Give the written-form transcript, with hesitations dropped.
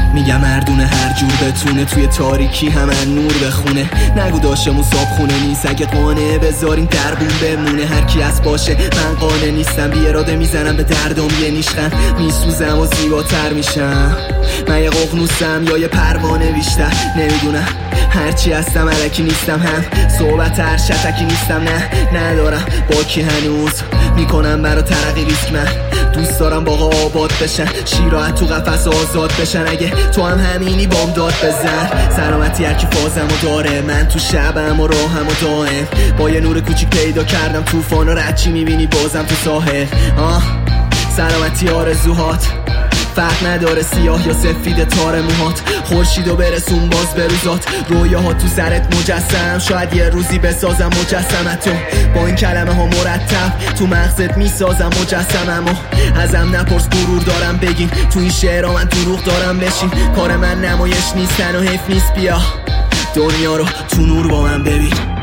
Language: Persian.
میگم مردونه هر جور بتونه توی تاریکی همه نور بخونه. نگو داشتمون صاحب خونه نیست، اگه قانه بذاریم دربون بمونه. هر کی از باشه من قانه نیستم، بی اراده میزنم به دردم یه نیشخن. میسوزم و زیباتر میشم، من یه ققنوسم یا یه پروانه بیشتر نمیدونم. هرچی هستم علکی نیستم، هم صحبت هر شتکی نیستم. نه ندارم با کی هنوز میکنم برا ترقی ریسک. من دوست دارم باقا آباد بشن، شیراحت تو قفس آزاد بشن. اگه تو هم همینی بام داد بزن، سلامتی هر کی فازمو داره. من تو شبم و راهم و دائم با یه نور کوچیک پیدا کردم طوفان و رچی میبینی بازم تو ساحل. سلامتی آرزوهات فرق نداره سیاه یا سفید تار موهات. خورشیدو برسون باز به روزات، رویاها تو سرت مجسم. شاید یه روزی بسازم مجسمتو، با این کلمه ها مرتب تو مغزت میسازم مجسممو. ازم نپرس غرور دارم بگین، تو این شعرها من دروغ دارم بشین. کار من نمایش نیستن و حیف نیست، بیا دنیا رو تو نور با من ببین.